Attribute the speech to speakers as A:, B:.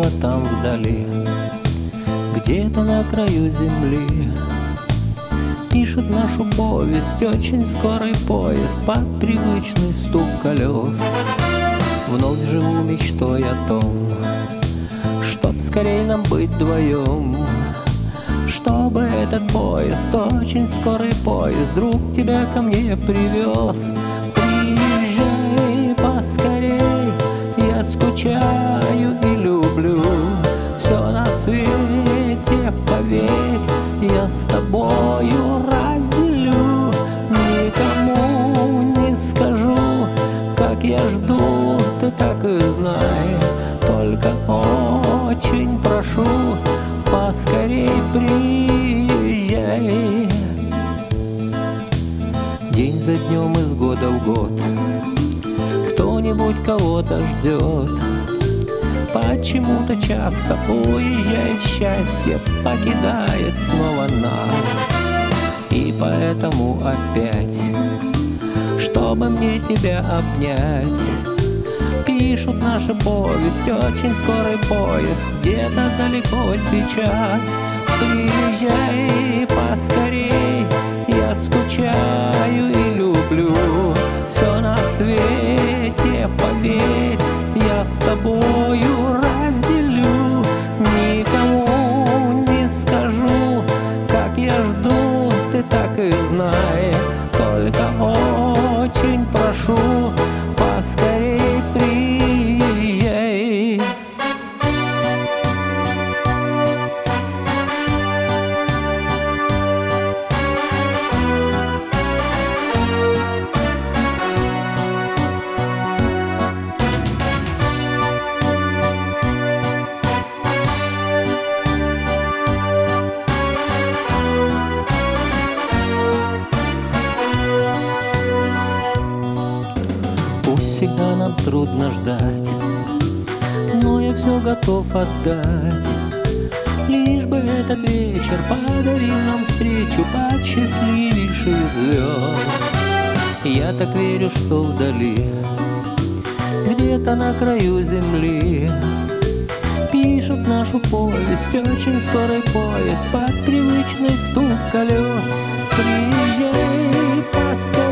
A: там вдали, где-то на краю земли, пишет нашу повесть очень скорый поезд под привычный стук колес. Вновь живу мечтой о том, чтоб скорей нам быть вдвоем, чтобы этот поезд, очень скорый поезд, вдруг тебя ко мне привез. Приезжай поскорей, я скучаю и люблю все на свете, поверь, я с тобою разделю. Никому не скажу, как я жду, ты так и знай, только очень прошу, поскорей приезжай. День за днем, из года в год кто-нибудь кого-то ждет. Почему-то часто уезжает счастье, покидает снова нас. И поэтому опять, чтобы мне тебя обнять, пишут наши повести, очень скорый поезд, где-то далеко сейчас. Приезжай поскорей, я скучаю и люблю все на свете, поверь, я с тобою разделю. Никому не скажу, как я жду, ты так и знай, только очень прошу, поскорей приезжай. Всегда нам трудно ждать, но я все готов отдать, лишь бы этот вечер подарил нам встречу под счастливейших звезд. Я так верю, что вдали, где-то на краю земли, пишут нашу повесть, очень скорый поезд под привычный стук колес. Приезжай поскорей,